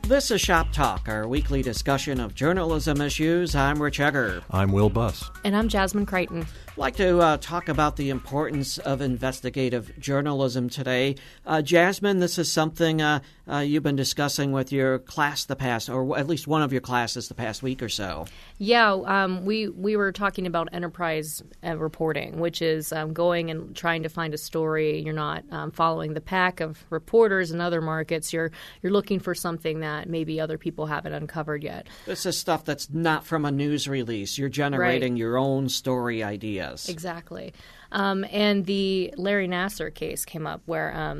This is Shop Talk, our weekly discussion of journalism issues. I'm Rich Egger. I'm Will Buss. And I'm Jasmine Creighton. I'd like to talk about the importance of investigative journalism today. Jasmine, this is something you've been discussing with your class or at least one of your classes the past week or so. Yeah, we were talking about enterprise reporting, which is going and trying to find a story. You're not following the pack of reporters in other markets. You're looking for something that maybe other people haven't uncovered yet. This is stuff that's not from a news release. You're generating your own story ideas. Exactly. And the Larry Nassar case came up where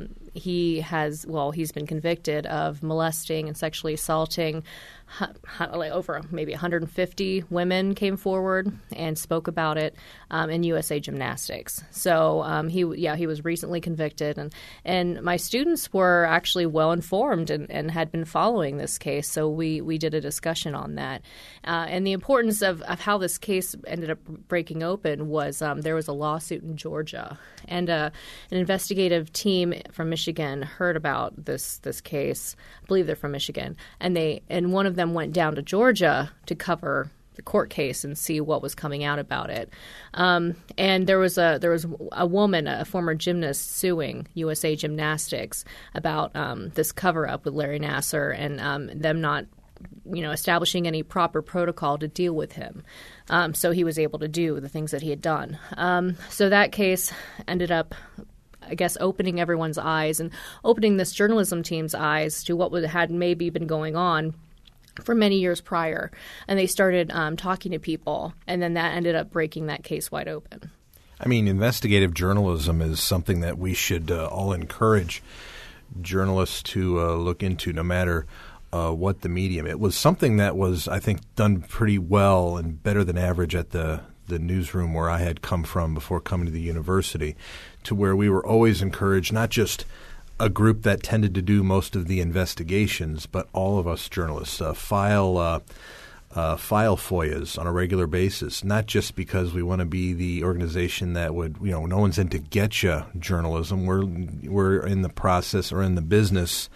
he's been convicted of molesting and sexually assaulting over maybe 150 women came forward and spoke about it in USA Gymnastics. So he was recently convicted, and my students were actually well informed and had been following this case. So we did a discussion on that, and the importance of how this case ended up breaking open was there was a lawsuit in Georgia, and an investigative team from Michigan heard about this case. I believe they're from Michigan, and one of them went down to Georgia to cover the court case and see what was coming out about it. And there was a woman, a former gymnast, suing USA Gymnastics about this cover up with Larry Nassar and them not establishing any proper protocol to deal with him. So he was able to do the things that he had done. So that case ended up, I guess, opening everyone's eyes and opening this journalism team's eyes to what had maybe been going on for many years prior. And they started talking to people, and then that ended up breaking that case wide open. I mean, investigative journalism is something that we should all encourage journalists to look into, no matter what the medium. It was something that was, I think, done pretty well and better than average at the newsroom where I had come from before coming to the university, to where we were always encouraged, not just a group that tended to do most of the investigations, but all of us journalists file FOIAs on a regular basis, not just because we want to be the organization that would, no one's into getcha journalism. We're in the process or in the business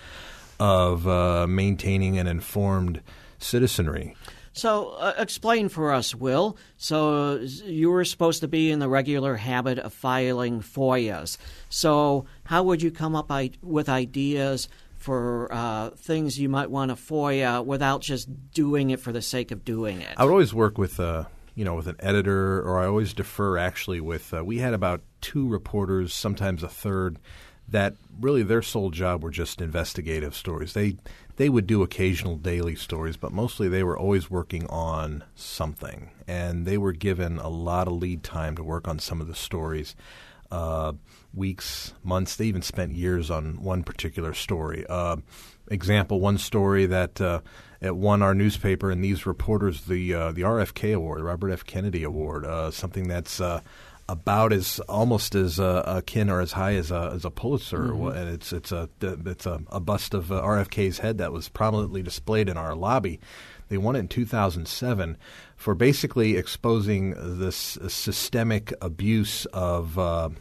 of maintaining an informed citizenry. So explain for us, Will. So you were supposed to be in the regular habit of filing FOIAs. So how would you come up with ideas for things you might want to FOIA without just doing it for the sake of doing it? I would always work with with an editor, or I always defer actually with we had about 2 reporters, sometimes a third, that really their sole job were just investigative stories. They would do occasional daily stories, but mostly they were always working on something, and they were given a lot of lead time to work on some of the stories, weeks, months. They even spent years on one particular story. Example, one story that it won our newspaper and these reporters the RFK Award, the Robert F. Kennedy Award, something that's about as almost as akin or as high as a Pulitzer, mm-hmm. And it's a bust of RFK's head that was prominently displayed in our lobby. They won it in 2007 for basically exposing this systemic abuse of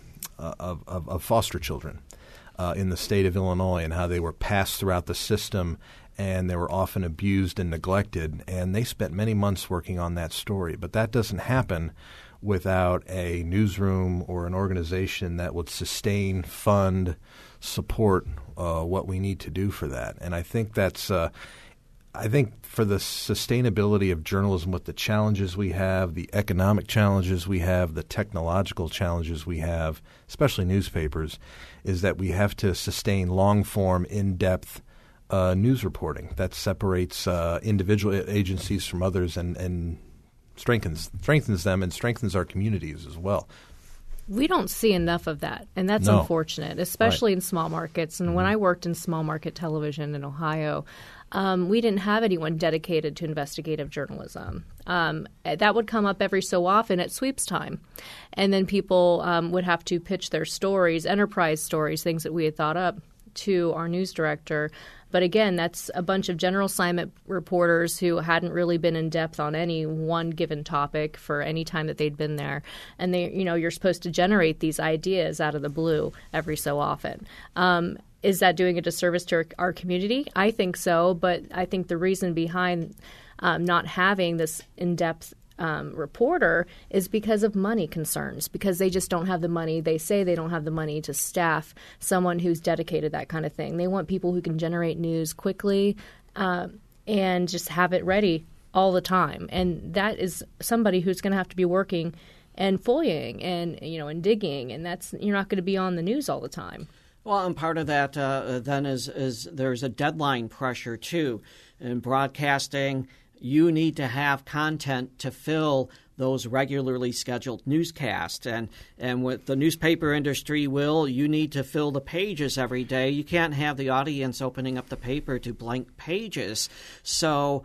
foster children in the state of Illinois, and how they were passed throughout the system and they were often abused and neglected. And they spent many months working on that story, but that doesn't happen without a newsroom or an organization that would sustain, fund, support what we need to do for that. And I think that's I think for the sustainability of journalism, with the challenges we have, the economic challenges we have, the technological challenges we have, especially newspapers, is that we have to sustain long-form, in-depth news reporting that separates individual agencies from others and strengthens them and strengthens our communities as well. We don't see enough of that, and that's unfortunate, especially in small markets. And when I worked in small market television in Ohio, we didn't have anyone dedicated to investigative journalism. That would come up every so often at sweeps time. And then people would have to pitch their stories, enterprise stories, things that we had thought up, to our news director. But again, that's a bunch of general assignment reporters who hadn't really been in depth on any one given topic for any time that they'd been there. And you're supposed to generate these ideas out of the blue every so often. is that doing a disservice to our community? I think so, but I think the reason behind not having this in-depth reporter is because of money concerns, because they just don't have the money. They say they don't have the money to staff someone who's dedicated that kind of thing. They want people who can generate news quickly and just have it ready all the time. And that is somebody who's going to have to be working and FOIAing and, and digging, and you're not going to be on the news all the time. Well, and part of that then is there's a deadline pressure too. In broadcasting, you need to have content to fill those regularly scheduled newscasts. And with the newspaper industry, you need to fill the pages every day. You can't have the audience opening up the paper to blank pages. So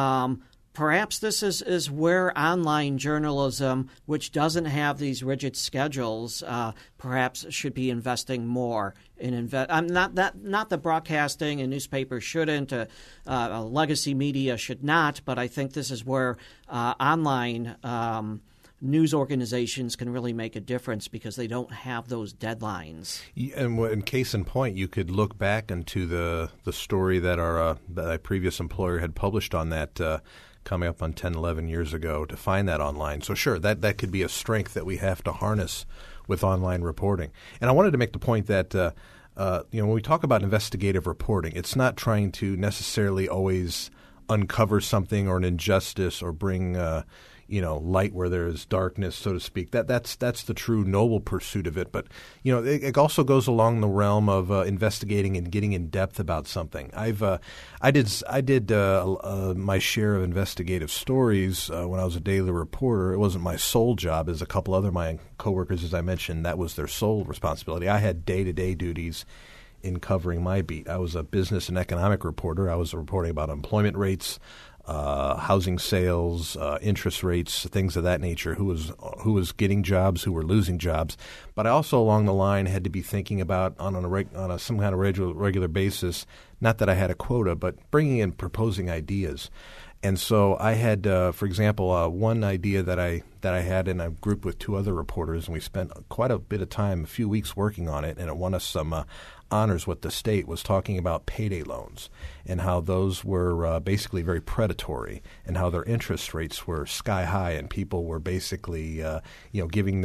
perhaps this is where online journalism, which doesn't have these rigid schedules, perhaps should be investing more in not that broadcasting and newspapers shouldn't, legacy media should not, but I think this is where online news organizations can really make a difference because they don't have those deadlines. And in case in point, you could look back into the story that our previous employer had published on that coming up on 10, 11 years ago to find that online. So sure, that could be a strength that we have to harness with online reporting. And I wanted to make the point that when we talk about investigative reporting, it's not trying to necessarily always uncover something or an injustice or bring light where there is darkness, so to speak. That's the true noble pursuit of it. But it also goes along the realm of investigating and getting in depth about something. I did my share of investigative stories when I was a daily reporter. It wasn't my sole job, as a couple other my coworkers, as I mentioned, that was their sole responsibility. I had day-to-day duties in covering my beat. I was a business and economic reporter. I was reporting about employment rates, housing sales, interest rates, things of that nature, who was getting jobs, who were losing jobs. But I also along the line had to be thinking about on some kind of regular basis, not that I had a quota, but bringing in proposing ideas. And so I had, for example, one idea that I had in a group with two other reporters, and we spent quite a bit of time, a few weeks working on it, and it won us some honors with the state, was talking about payday loans and how those were basically very predatory and how their interest rates were sky high and people were basically giving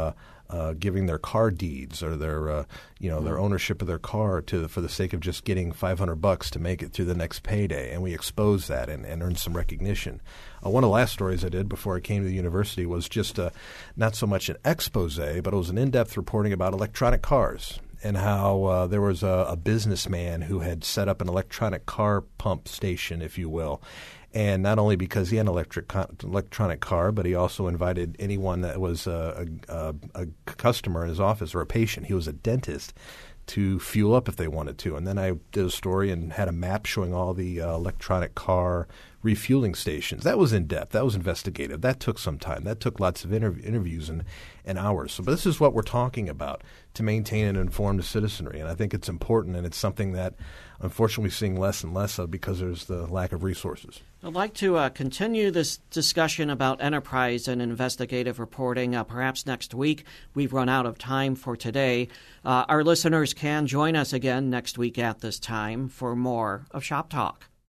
their car deeds or their their ownership of their car for the sake of just getting $500 to make it through the next payday. And we exposed that and earned some recognition. One of the last stories I did before I came to the university was just not so much an expose, but it was an in-depth reporting about electronic cars and how there was a businessman who had set up an electronic car pump station, if you will. And not only because he had an electronic car, but he also invited anyone that was a customer in his office or a patient. He was a dentist to fuel up if they wanted to. And then I did a story and had a map showing all the electronic car refueling stations. That was in-depth. That was investigative. That took some time. That took lots of interviews and hours. So, but this is what we're talking about, to maintain an informed citizenry. And I think it's important, and it's something that unfortunately we're seeing less and less of because there's the lack of resources. I'd like to continue this discussion about enterprise and investigative reporting perhaps next week. We've run out of time for today. Our listeners can join us again next week at this time for more of Shop Talk.